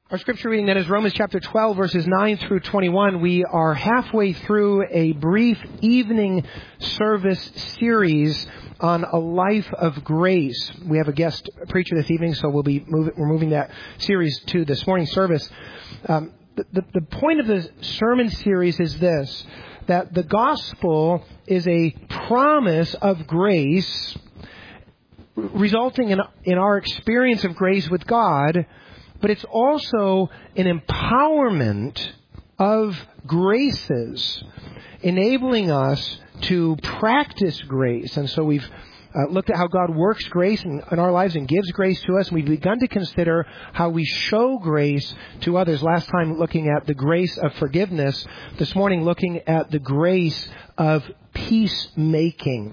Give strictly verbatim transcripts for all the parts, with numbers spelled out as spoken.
Our scripture reading then is Romans chapter twelve, verses nine through twenty-one. We are halfway through a brief evening service series on a life of grace. We have a guest preacher this evening, so we'll be move, we're moving that series to this morning's service. Um, the, the, the point of the sermon series is this, that the gospel is a promise of grace resulting in, in our experience of grace with God, but it's also an empowerment of graces, enabling us to practice grace. And so we've uh, looked at how God works grace in, in our lives and gives grace to us. And we've begun to consider how we show grace to others. Last time looking at the grace of forgiveness. This morning looking at the grace of peacemaking.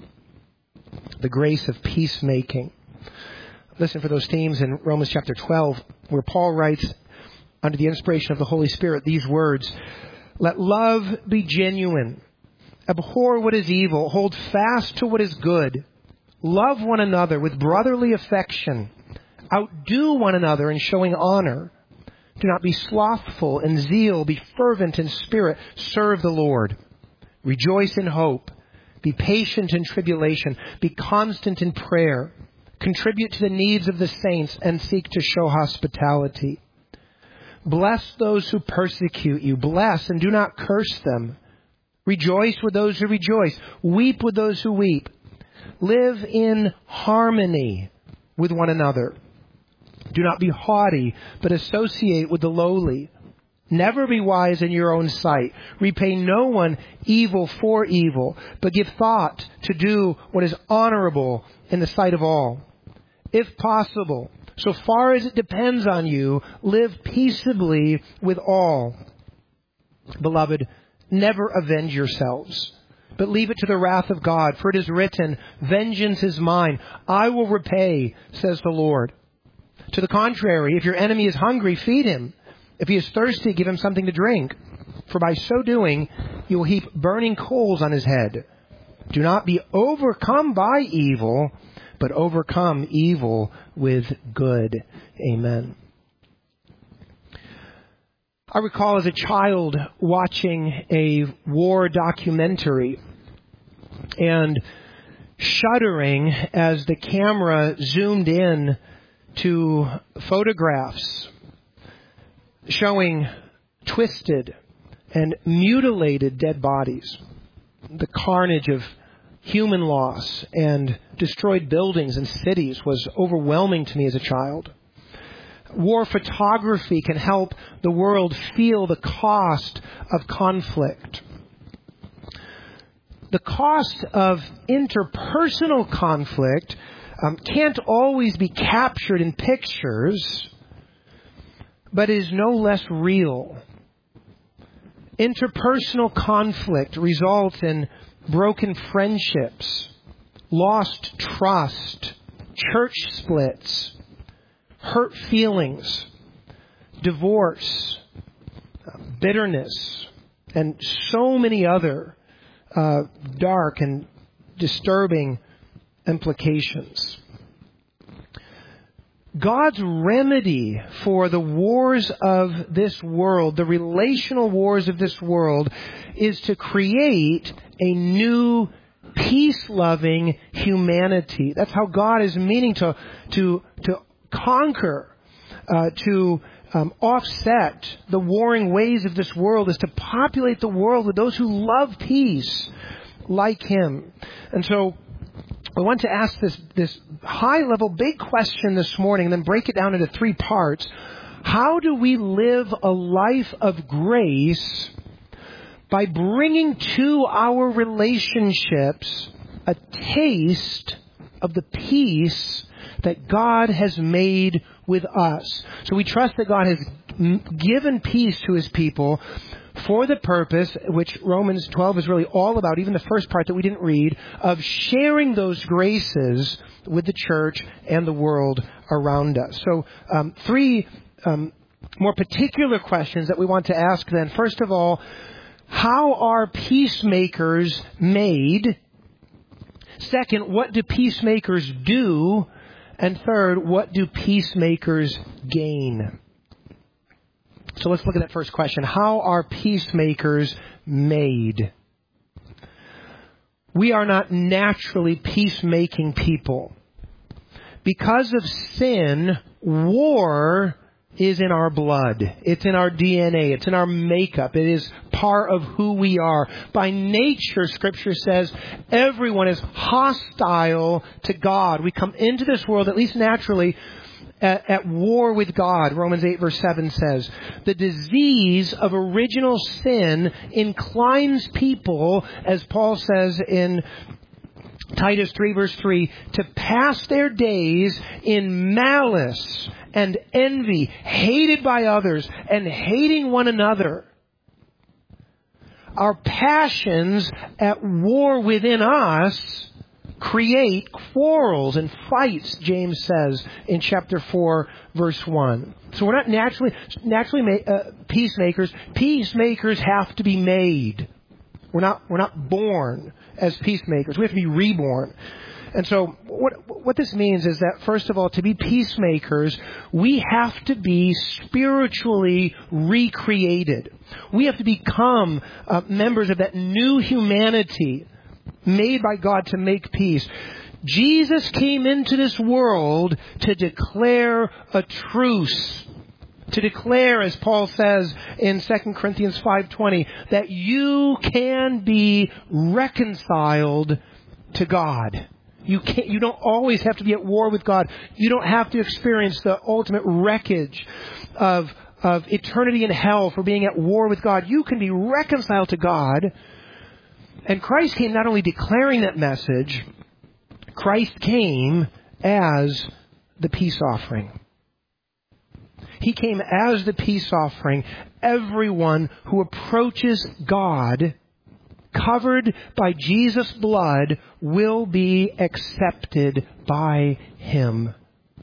The grace of peacemaking. Listen for those themes in Romans chapter twelve, where Paul writes, under the inspiration of the Holy Spirit, these words, "Let love be genuine. Abhor what is evil. Hold fast to what is good. Love one another with brotherly affection. Outdo one another in showing honor. Do not be slothful in zeal. Be fervent in spirit. Serve the Lord. Rejoice in hope. Be patient in tribulation. Be constant in prayer. Contribute to the needs of the saints and seek to show hospitality. Bless those who persecute you. Bless and do not curse them. Rejoice with those who rejoice. Weep with those who weep. Live in harmony with one another. Do not be haughty, but associate with the lowly. Never be wise in your own sight. Repay no one evil for evil, but give thought to do what is honorable in the sight of all. If possible, so far as it depends on you, live peaceably with all. Beloved, never avenge yourselves, but leave it to the wrath of God. For it is written, 'Vengeance is mine, I will repay,' says the Lord. To the contrary, if your enemy is hungry, feed him. If he is thirsty, give him something to drink. For by so doing, you will heap burning coals on his head. Do not be overcome by evil, but overcome evil with good." Amen. I recall as a child watching a war documentary and shuddering as the camera zoomed in to photographs showing twisted and mutilated dead bodies, the carnage of human loss and destroyed buildings and cities was overwhelming to me as a child. War photography can help the world feel the cost of conflict. The cost of interpersonal conflict um, can't always be captured in pictures, but is no less real. Interpersonal conflict results in broken friendships, lost trust, church splits, hurt feelings, divorce, bitterness, and so many other uh, dark and disturbing implications. God's remedy for the wars of this world, the relational wars of this world, is to create a new peace-loving humanity. That's how God is meaning to to to conquer, uh, to um, offset the warring ways of this world, is to populate the world with those who love peace like Him. And so I want to ask this, this high-level, big question this morning and then break it down into three parts. How do we live a life of grace by bringing to our relationships a taste of the peace that God has made with us? So we trust that God has given peace to His people for the purpose, which Romans twelve is really all about, even the first part that we didn't read, of sharing those graces with the church and the world around us. So um, three um, more particular questions that we want to ask then. First of all, how are peacemakers made? Second, what do peacemakers do? And third, what do peacemakers gain? So let's look at that first question. How are peacemakers made? We are not naturally peacemaking people. Because of sin, war is in our blood. It's in our D N A. It's in our makeup. It is part of who we are. By nature, Scripture says, everyone is hostile to God. We come into this world, at least naturally, at, at war with God. Romans eight verse seven says, the disease of original sin inclines people, as Paul says in Titus three verse three, to pass their days in malice and envy, hated by others and hating one another. Our passions at war within us create quarrels and fights, James says in chapter four verse one. So we're not naturally naturally uh, peacemakers. Peacemakers have to be made. We're not we're not born as peacemakers. We have to be reborn. And so what what this means is that, first of all, to be peacemakers, we have to be spiritually recreated. We have to become uh, members of that new humanity made by God to make peace. Jesus came into this world to declare a truce. To declare, as Paul says in Second Corinthians five twenty, that you can be reconciled to God. You can't, you don't always have to be at war with God. You don't have to experience the ultimate wreckage of, of eternity in hell for being at war with God. You can be reconciled to God. And Christ came not only declaring that message, Christ came as the peace offering. He came as the peace offering. Everyone who approaches God, covered by Jesus' blood, will be accepted by Him.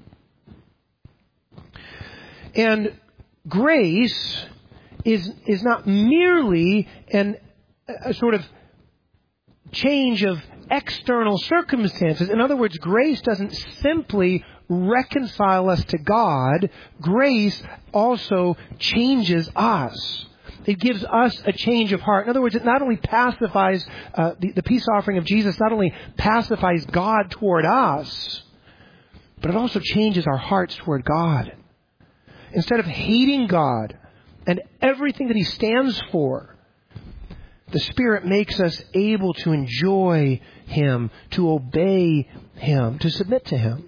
And grace is, is not merely an, a sort of change of external circumstances. In other words, grace doesn't simply reconcile us to God. Grace also changes us. It gives us a change of heart. In other words, it not only pacifies, uh, the, the peace offering of Jesus not only pacifies God toward us, but it also changes our hearts toward God. Instead of hating God and everything that He stands for, the Spirit makes us able to enjoy Him, to obey Him, to submit to Him.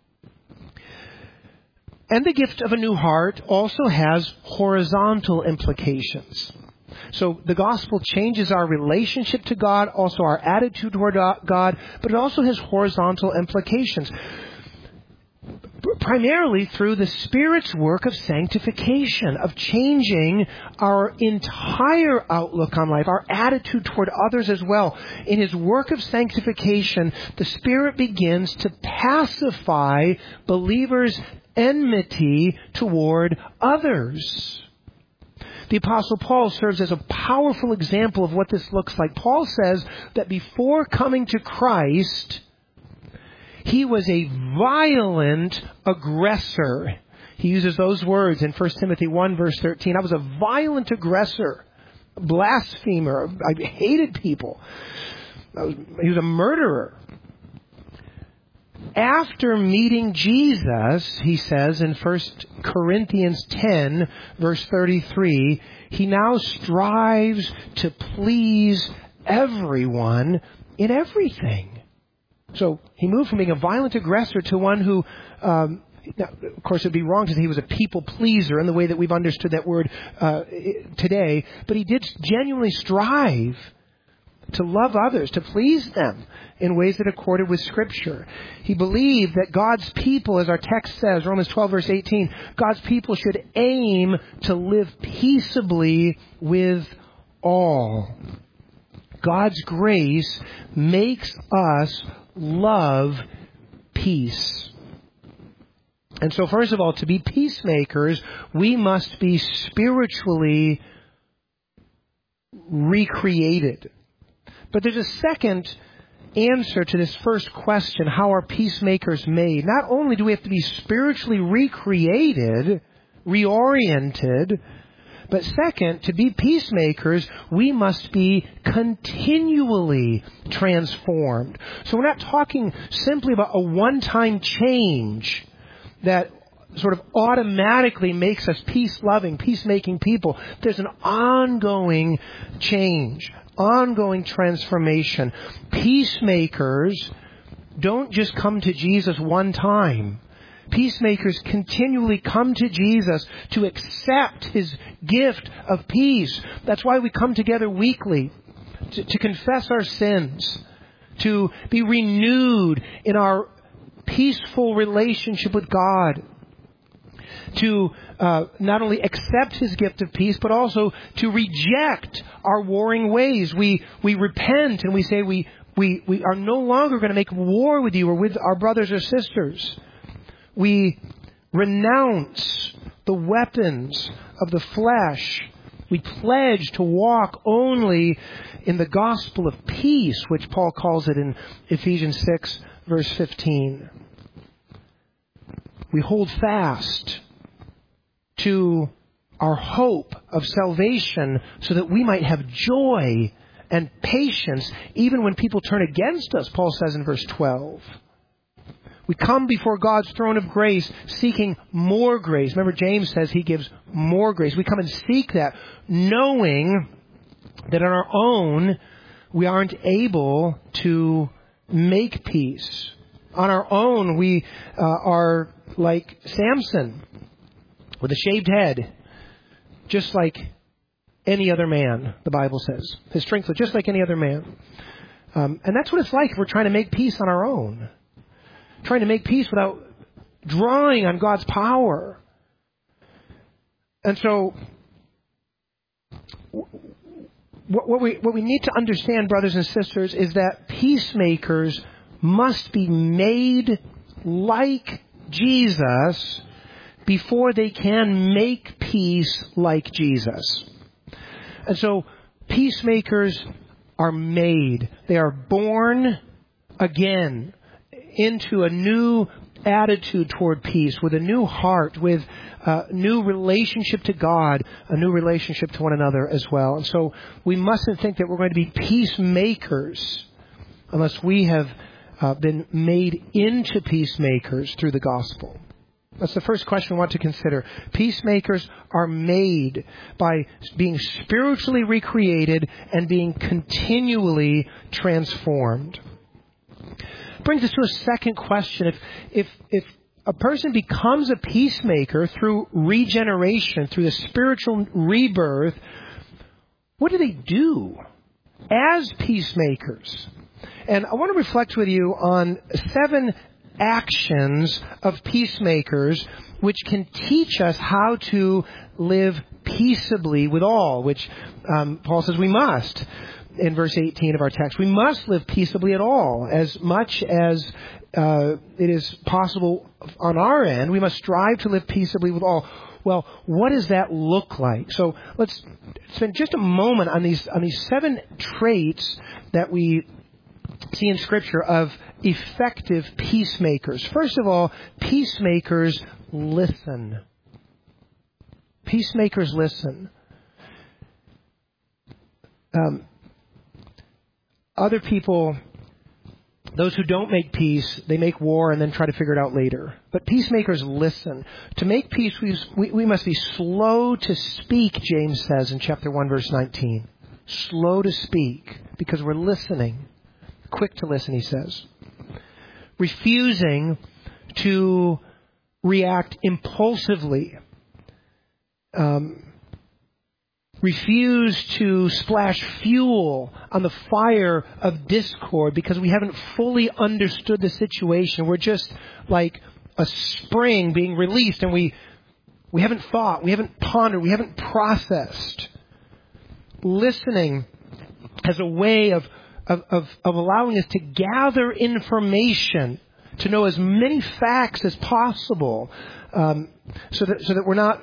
And the gift of a new heart also has horizontal implications. So the gospel changes our relationship to God, also our attitude toward God, but it also has horizontal implications. Primarily through the Spirit's work of sanctification, of changing our entire outlook on life, our attitude toward others as well. In His work of sanctification, the Spirit begins to pacify believers' enmity toward others. The Apostle Paul serves as a powerful example of what this looks like. Paul says that before coming to Christ, he was a violent aggressor. He uses those words in First Timothy one verse thirteen. I was a violent aggressor, a blasphemer. I hated people. I was, he was a murderer. After meeting Jesus, he says in First Corinthians ten verse thirty-three, he now strives to please everyone in everything. So he moved from being a violent aggressor to one who, um, now, of course, it would be wrong to say he was a people pleaser in the way that we've understood that word uh, today. But he did genuinely strive to love others, to please them in ways that accorded with Scripture. He believed that God's people, as our text says, Romans twelve verse eighteen, God's people should aim to live peaceably with all. God's grace makes us love peace. And so, first of all, to be peacemakers, we must be spiritually recreated. But there's a second answer to this first question, how are peacemakers made? Not only do we have to be spiritually recreated, reoriented, But second, to be peacemakers, we must be continually transformed. So we're not talking simply about a one-time change that sort of automatically makes us peace-loving, peacemaking people. There's an ongoing change, ongoing transformation. Peacemakers don't just come to Jesus one time. Peacemakers continually come to Jesus to accept His gift of peace. That's why we come together weekly, to, to confess our sins, to be renewed in our peaceful relationship with God, to uh, not only accept His gift of peace, but also to reject our warring ways. We we repent and we say we, we, we are no longer going to make war with you or with our brothers or sisters. We renounce the weapons of the flesh. We pledge to walk only in the gospel of peace, which Paul calls it in Ephesians six, verse fifteen. We hold fast to our hope of salvation so that we might have joy and patience even when people turn against us, Paul says in verse twelve. We come before God's throne of grace seeking more grace. Remember, James says He gives more grace. We come and seek that, knowing that on our own we aren't able to make peace. On our own we uh, are like Samson with a shaved head, just like any other man, the Bible says. His strength was just like any other man. Um, and that's what it's like if we're trying to make peace on our own. Trying to make peace without drawing on God's power. And so, what we, what we need to understand, brothers and sisters, is that peacemakers must be made like Jesus before they can make peace like Jesus. And so, peacemakers are made. They are born again into a new attitude toward peace, with a new heart, with a new relationship to God, a new relationship to one another as well. And so we mustn't think that we're going to be peacemakers unless we have uh, been made into peacemakers through the gospel. That's the first question we want to consider. Peacemakers are made by being spiritually recreated and being continually transformed. Brings us to a second question. If, if, if a person becomes a peacemaker through regeneration, through the spiritual rebirth, what do they do as peacemakers? And I want to reflect with you on seven actions of peacemakers which can teach us how to live peaceably with all, which um, Paul says we must. In verse eighteen of our text, we must live peaceably at all, as much as uh, it is possible on our end. We must strive to live peaceably with all. Well, what does that look like? So let's spend just a moment on these on these seven traits that we see in Scripture of effective peacemakers. First of all, peacemakers listen. Peacemakers listen. Um, Other people, those who don't make peace, they make war and then try to figure it out later. But peacemakers listen. To make peace, we, we, we must be slow to speak, James says in chapter one, verse nineteen. Slow to speak, because we're listening. Quick to listen, he says. Refusing to react impulsively. Um... Refuse to splash fuel on the fire of discord because we haven't fully understood the situation. We're just like a spring being released and we we haven't thought, we haven't pondered, we haven't processed. Listening as a way of, of, of, of allowing us to gather information, to know as many facts as possible, um, so that so that we're not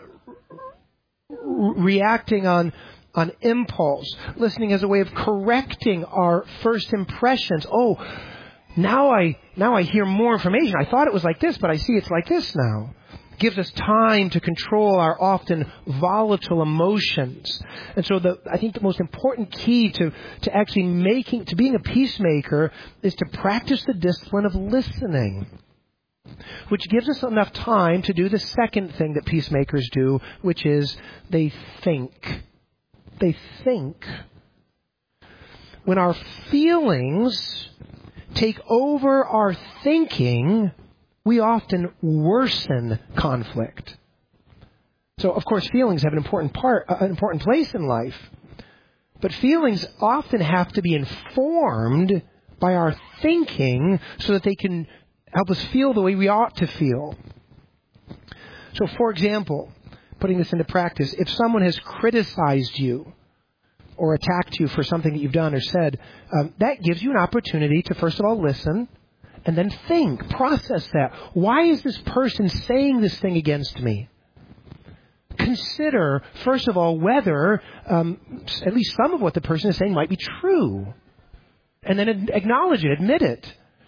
reacting on on impulse, listening as a way of correcting our first impressions. Oh, now I now I hear more information. I thought it was like this, but I see it's like this now. gives us time to control our often volatile emotions. And so the, I think the most important key to, to actually making, to being a peacemaker is to practice the discipline of listening, which gives us enough time to do the second thing that peacemakers do, which is they think. They think. When our feelings take over our thinking, we often worsen conflict. So, of course, feelings have an important part, an important place in life. But feelings often have to be informed by our thinking so that they can help us feel the way we ought to feel. So, for example, putting this into practice, if someone has criticized you or attacked you for something that you've done or said, um, that gives you an opportunity to, first of all, listen and then think, process that. Why is this person saying this thing against me? Consider, first of all, whether um, at least some of what the person is saying might be true. And then acknowledge it, admit it.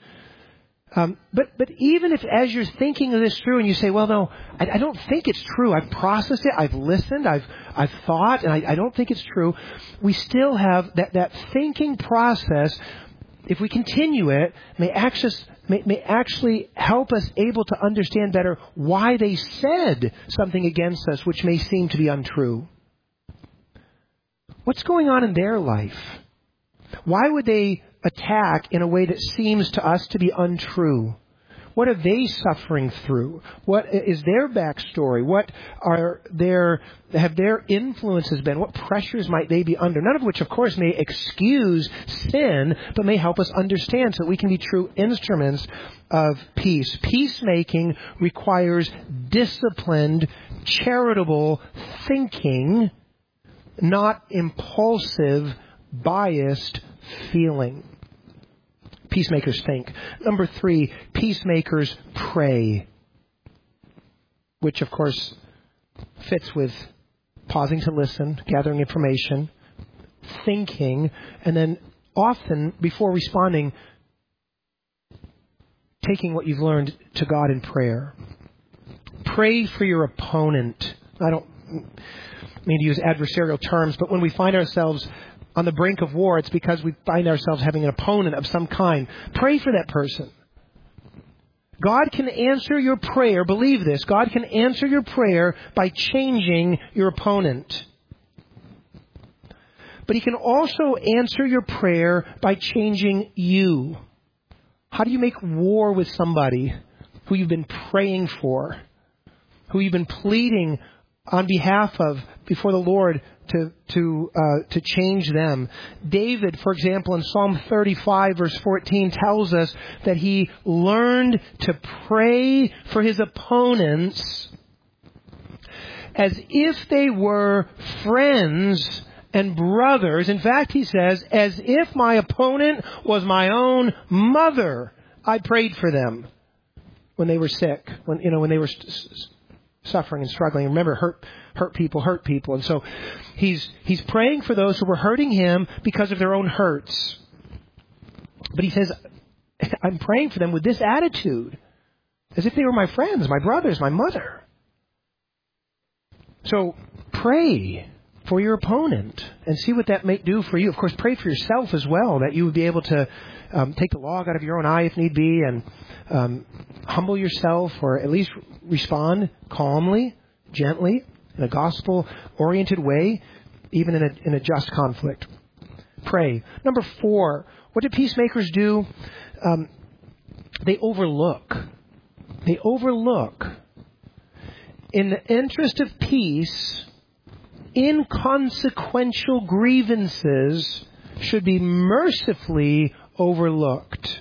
Um, but but even if as you're thinking of this through and you say, well, no, I, I don't think it's true. I've processed it. I've listened. I've I've thought, and I, I don't think it's true. We still have that, that thinking process. If we continue it, may access, may, may actually help us able to understand better why they said something against us, which may seem to be untrue. What's going on in their life? Why would they attack in a way that seems to us to be untrue? What are they suffering through? What is their backstory? What are their, have their influences been? What pressures might they be under? None of which, of course, may excuse sin, but may help us understand so that we can be true instruments of peace. Peacemaking requires disciplined, charitable thinking, not impulsive, biased feeling. Peacemakers think. Number three, peacemakers pray, which of course fits with pausing to listen, gathering information, thinking, and then often before responding, taking what you've learned to God in prayer. Pray for your opponent. I don't mean to use adversarial terms, but when we find ourselves on the brink of war, it's because we find ourselves having an opponent of some kind. Pray for that person. God can answer your prayer. Believe this. God can answer your prayer by changing your opponent. But He can also answer your prayer by changing you. How do you make war with somebody who you've been praying for, who you've been pleading on behalf of before the Lord to to uh, to change them? David, for example, in Psalm thirty-five, verse fourteen, tells us that he learned to pray for his opponents as if they were friends and brothers. In fact, he says, as if my opponent was my own mother, I prayed for them when they were sick, when you know when they were st- suffering and struggling. Remember, hurt hurt people hurt people. And so he's he's praying for those who were hurting him because of their own hurts. But he says, I'm praying for them with this attitude, as if they were my friends, my brothers, my mother. So pray for your opponent and see what that may do for you. Of course, pray for yourself as well, that you would be able to um, take the log out of your own eye if need be, and um, humble yourself, or at least respond calmly, gently, in a gospel-oriented way, even in a, in a just conflict. Pray. Number four, what do peacemakers do? Um, they overlook. They overlook. In the interest of peace, inconsequential grievances should be mercifully overlooked.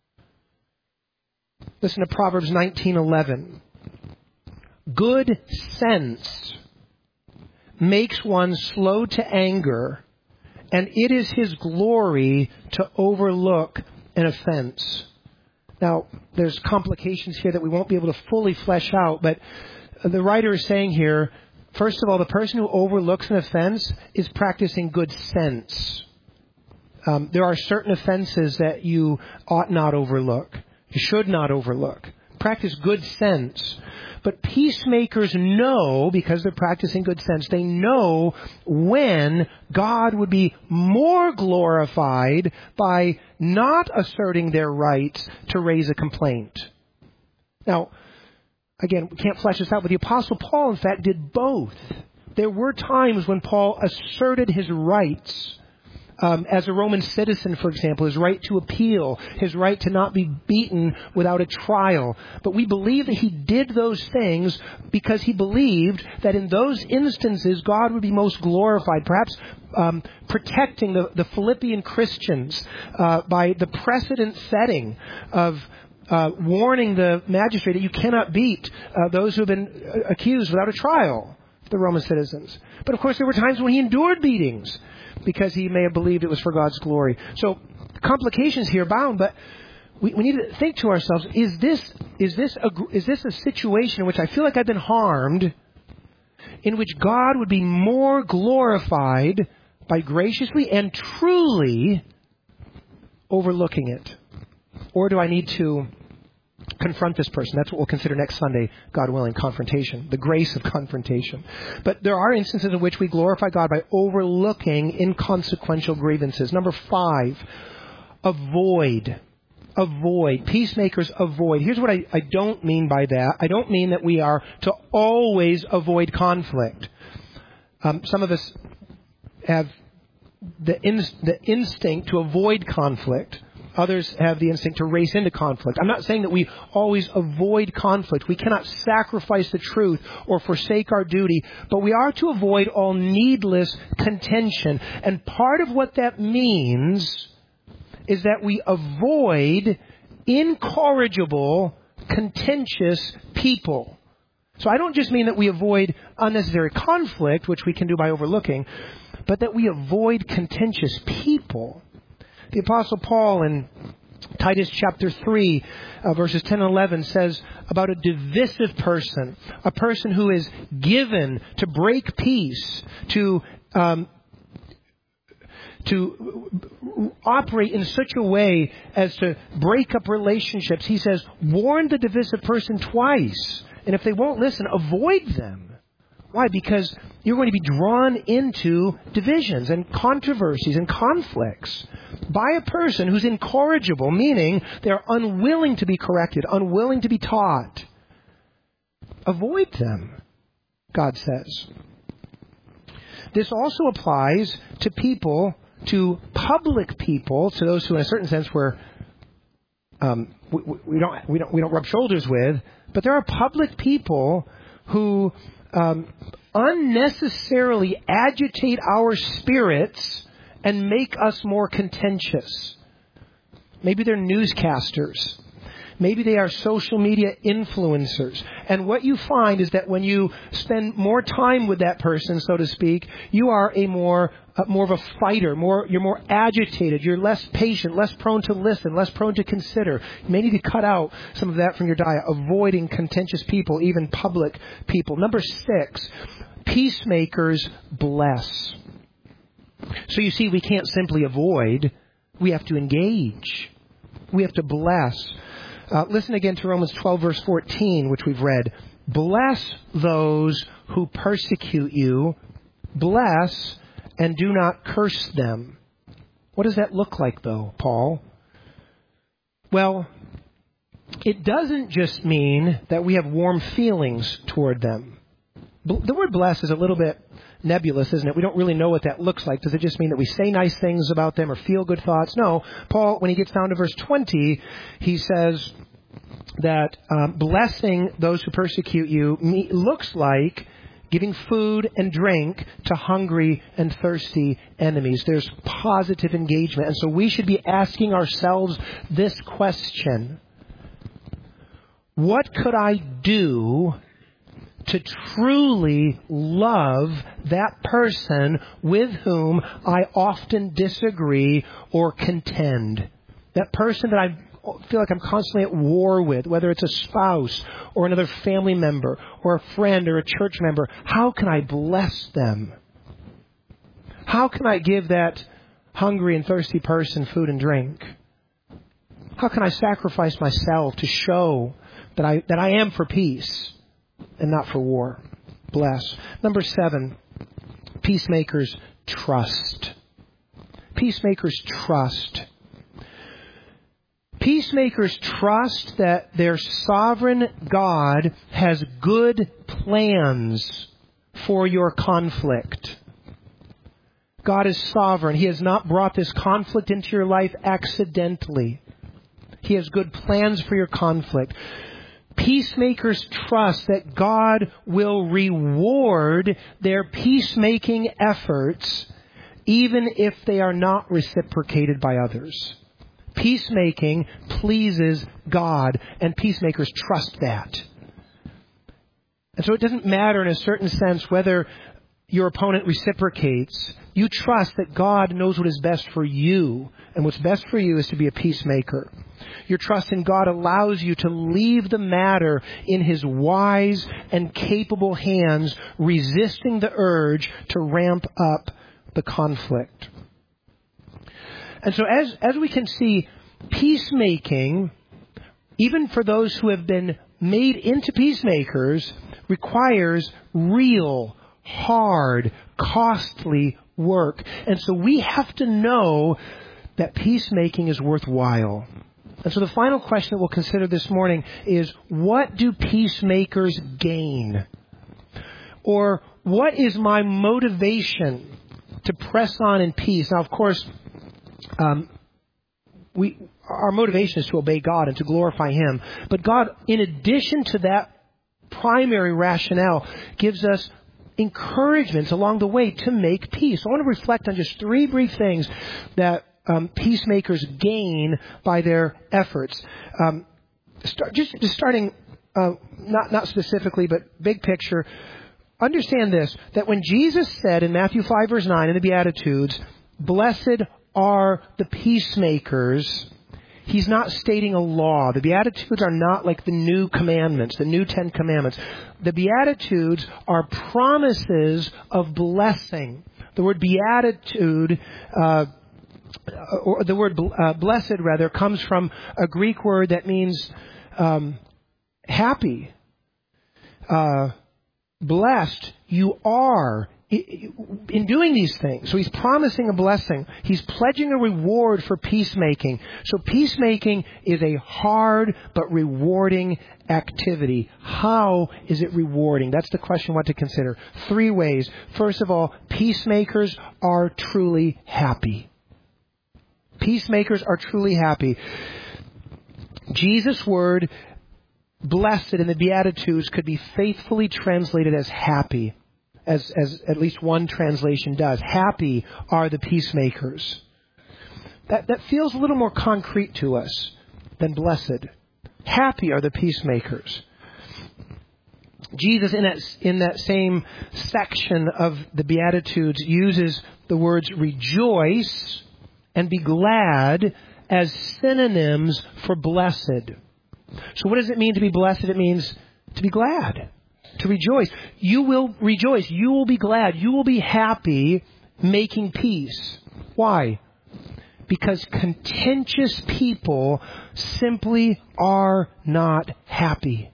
Listen to Proverbs nineteen eleven. Good sense makes one slow to anger, and it is his glory to overlook an offense. Now, there's complications here that we won't be able to fully flesh out, but the writer is saying here, first of all, the person who overlooks an offense is practicing good sense. Um, there are certain offenses that you ought not overlook. You should not overlook. practice good sense. But peacemakers know, because they're practicing good sense, they know when God would be more glorified by not asserting their rights to raise a complaint. Now, again, we can't flesh this out, but the Apostle Paul, in fact, did both. There were times when Paul asserted his rights um, as a Roman citizen, for example, his right to appeal, his right to not be beaten without a trial. But we believe that he did those things because he believed that in those instances God would be most glorified, perhaps um, protecting the, the Philippian Christians uh, by the precedent setting of uh, warning the magistrate that you cannot beat uh, those who have been accused without a trial, the Roman citizens. But of course there were times when he endured beatings because he may have believed it was for God's glory. So complications here abound, but we, we need to think to ourselves, is this is this a, is this a situation in which I feel like I've been harmed, in which God would be more glorified by graciously and truly overlooking it? Or do I need to confront this person? That's what we'll consider next Sunday, God willing, confrontation, the grace of confrontation. But there are instances in which we glorify God by overlooking inconsequential grievances. Number five, avoid. Avoid. Peacemakers avoid. Here's what I, I don't mean by that. I don't mean that we are to always avoid conflict. Um, some of us have the, in, the instinct to avoid conflict. Others have the instinct to race into conflict. I'm not saying that we always avoid conflict. We cannot sacrifice the truth or forsake our duty, but we are to avoid all needless contention. And part of what that means is that we avoid incorrigible, contentious people. So I don't just mean that we avoid unnecessary conflict, which we can do by overlooking, but that we avoid contentious people. The Apostle Paul in Titus chapter three, uh, verses ten and eleven says about a divisive person, a person who is given to break peace, to um, to operate in such a way as to break up relationships. He says, warn the divisive person twice, and if they won't listen, avoid them. Why? Because you're going to be drawn into divisions and controversies and conflicts by a person who's incorrigible, meaning they're unwilling to be corrected, unwilling to be taught. Avoid them, God says. This also applies to people, to public people, to those who in a certain sense we're, um, we, we, don't, we, don't, we don't rub shoulders with, but there are public people who Um, unnecessarily agitate our spirits and make us more contentious. Maybe they're newscasters. Maybe they are social media influencers. And what you find is that when you spend more time with that person, so to speak, you are a more uh, more of a fighter. More, you're more agitated. You're less patient, less prone to listen, less prone to consider. You may need to cut out some of that from your diet, avoiding contentious people, even public people. Number six, peacemakers bless. So you see, we can't simply avoid. We have to engage. We have to bless. Uh, listen again to Romans twelve, verse fourteen, which we've read. Bless those who persecute you. Bless and do not curse them. What does that look like, though, Paul? Well, it doesn't just mean that we have warm feelings toward them. The word bless is a little bit nebulous, isn't it? We don't really know what that looks like. Does it just mean that we say nice things about them or feel good thoughts? No. Paul, when he gets down to verse twenty, he says that um, blessing those who persecute you me- looks like giving food and drink to hungry and thirsty enemies. There's positive engagement. And so we should be asking ourselves this question: what could I do to truly love that person with whom I often disagree or contend? That person that I feel like I'm constantly at war with, whether it's a spouse or another family member or a friend or a church member. How can I bless them? How can I give that hungry and thirsty person food and drink? How can I sacrifice myself to show that I, that I am for peace and not for war. Bless. Number seven, peacemakers trust. Peacemakers trust. Peacemakers trust that their sovereign God has good plans for your conflict. God is sovereign. He has not brought this conflict into your life accidentally. He has good plans for your conflict. Peacemakers trust that God will reward their peacemaking efforts even if they are not reciprocated by others. Peacemaking pleases God, and peacemakers trust that. And so it doesn't matter in a certain sense whether your opponent reciprocates. You trust that God knows what is best for you, and what's best for you is to be a peacemaker. Your trust in God allows you to leave the matter in His wise and capable hands, resisting the urge to ramp up the conflict. And so as, as we can see, peacemaking, even for those who have been made into peacemakers, requires real, hard, costly work. And so we have to know that peacemaking is worthwhile. And so the final question that we'll consider this morning is, what do peacemakers gain? Or what is my motivation to press on in peace? Now, of course, um, we our motivation is to obey God and to glorify Him. But God, in addition to that primary rationale, gives us encouragements along the way to make peace. I want to reflect on just three brief things that um, peacemakers gain by their efforts. Um, start, just, just starting, uh, not not specifically, but big picture. Understand this, that when Jesus said in Matthew five, verse nine, in the Beatitudes, "Blessed are the peacemakers," He's not stating a law. The Beatitudes are not like the new commandments, the new Ten Commandments. The Beatitudes are promises of blessing. The word beatitude, uh, or the word uh, blessed, rather, comes from a Greek word that means um, happy. Uh, blessed you are in doing these things. So He's promising a blessing. He's pledging a reward for peacemaking. So peacemaking is a hard but rewarding activity. How is it rewarding? That's the question we want to consider. Three ways. First of all, peacemakers are truly happy. Peacemakers are truly happy. Jesus' word, blessed, in the Beatitudes could be faithfully translated as happy. As, as at least one translation does. Happy are the peacemakers. That, that feels a little more concrete to us than blessed. Happy are the peacemakers. Jesus, in that, in that same section of the Beatitudes, uses the words rejoice and be glad as synonyms for blessed. So what does it mean to be blessed? It means to be glad. To rejoice. You will rejoice. You will be glad. You will be happy making peace. Why? Because contentious people simply are not happy.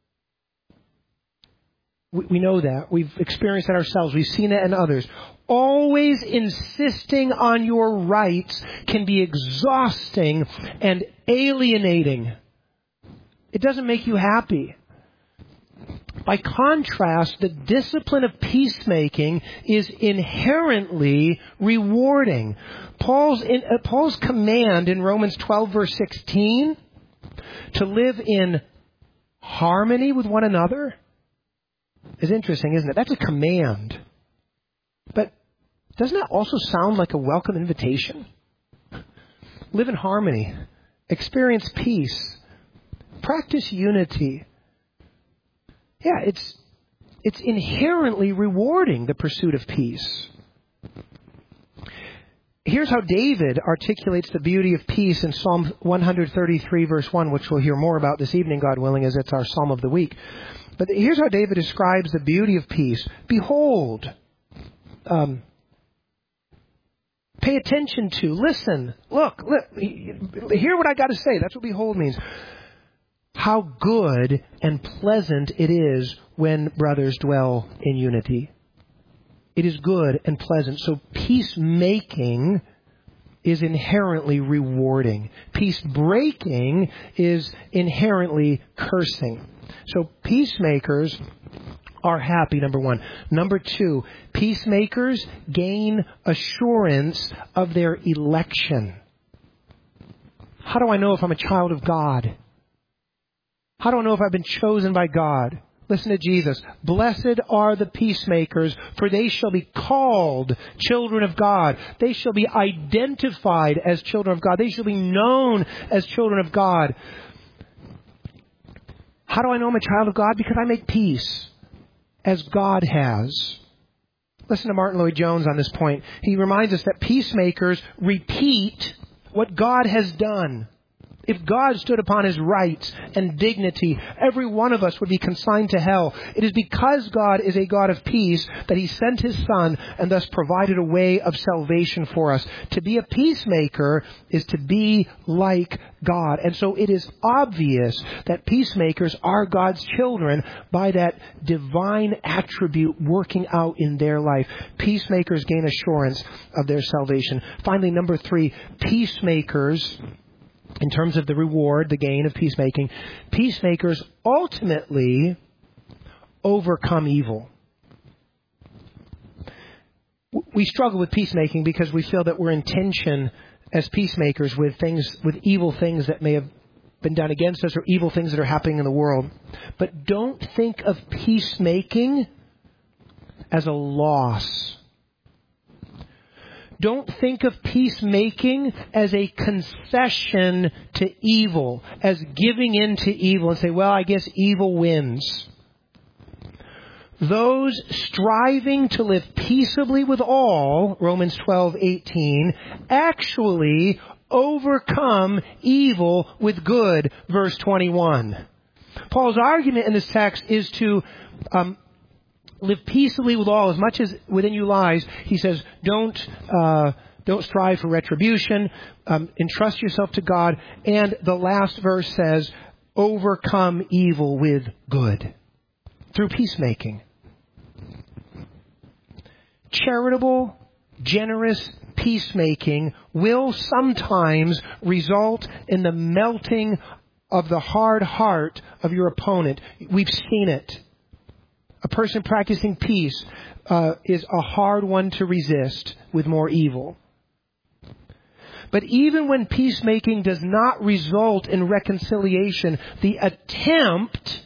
We, we know that. We've experienced that ourselves. We've seen it in others. Always insisting on your rights can be exhausting and alienating. It doesn't make you happy. By contrast, the discipline of peacemaking is inherently rewarding. Paul's, in, uh, Paul's command in Romans twelve, verse sixteen, to live in harmony with one another, is interesting, isn't it? That's a command. But doesn't that also sound like a welcome invitation? Live in harmony. Experience peace. Practice unity. Yeah, it's it's inherently rewarding, the pursuit of peace. Here's how David articulates the beauty of peace in Psalm one thirty-three, verse one, which we'll hear more about this evening, God willing, as it's our Psalm of the week. But here's how David describes the beauty of peace. Behold, um, pay attention to, listen, look, look, hear what I got to say. That's what behold means. how good and pleasant it is when brothers dwell in unity. It is good and pleasant. So peacemaking is inherently rewarding. Peace breaking is inherently cursing. So peacemakers are happy, number one. Number two, peacemakers gain assurance of their election. How do I know if I'm a child of God? How do I know if I've been chosen by God? Listen to Jesus. Blessed are the peacemakers, for they shall be called children of God. They shall be identified as children of God. They shall be known as children of God. How do I know I'm a child of God? Because I make peace, as God has. Listen to Martin Lloyd-Jones on this point. He reminds us that peacemakers repeat what God has done. If God stood upon His rights and dignity, every one of us would be consigned to hell. It is because God is a God of peace that He sent His Son and thus provided a way of salvation for us. To be a peacemaker is to be like God. And so it is obvious that peacemakers are God's children by that divine attribute working out in their life. Peacemakers gain assurance of their salvation. Finally, number three, peacemakers, in terms of the reward, the gain of peacemaking, peacemakers ultimately overcome evil. We struggle with peacemaking because we feel that we're in tension as peacemakers with things, with evil things that may have been done against us or evil things that are happening in the world. But don't think of peacemaking as a loss. Don't think of peacemaking as a concession to evil, as giving in to evil and say, well, I guess evil wins. Those striving to live peaceably with all, Romans twelve eighteen, actually overcome evil with good, verse twenty-one. Paul's argument in this text is to um, live peaceably with all as much as within you lies. He says, don't uh, don't strive for retribution. Um, entrust yourself to God. And the last verse says, overcome evil with good through peacemaking. Charitable, generous peacemaking will sometimes result in the melting of the hard heart of your opponent. We've seen it. A person practicing peace uh, is a hard one to resist with more evil. But even when peacemaking does not result in reconciliation, the attempt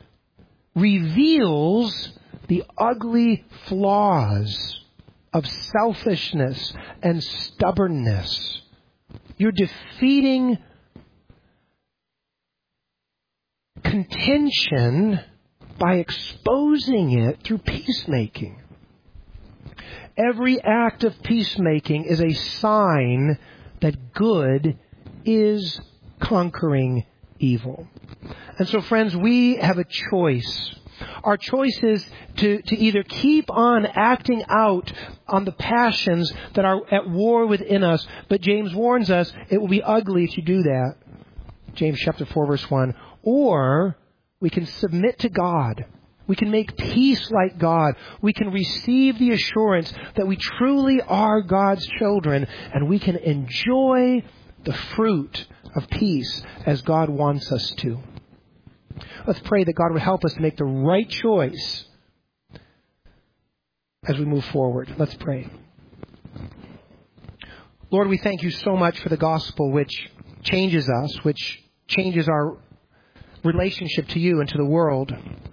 reveals the ugly flaws of selfishness and stubbornness. You're defeating contention by exposing it through peacemaking. Every act of peacemaking is a sign that good is conquering evil. And so, friends, we have a choice. Our choice is to, to either keep on acting out on the passions that are at war within us, but James warns us it will be ugly if you do that. James chapter four, verse one. Or we can submit to God. We can make peace like God. We can receive the assurance that we truly are God's children, and we can enjoy the fruit of peace as God wants us to. Let's pray that God would help us to make the right choice as we move forward. Let's pray. Lord, we thank you so much for the gospel, which changes us, which changes our relationship to you and to the world,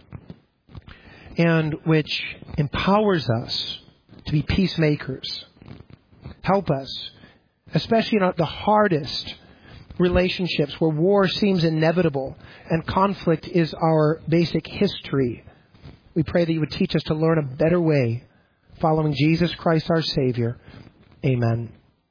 and which empowers us to be peacemakers. Help us, especially in the hardest relationships where war seems inevitable and conflict is our basic history. We pray that you would teach us to learn a better way following Jesus Christ our Savior. Amen.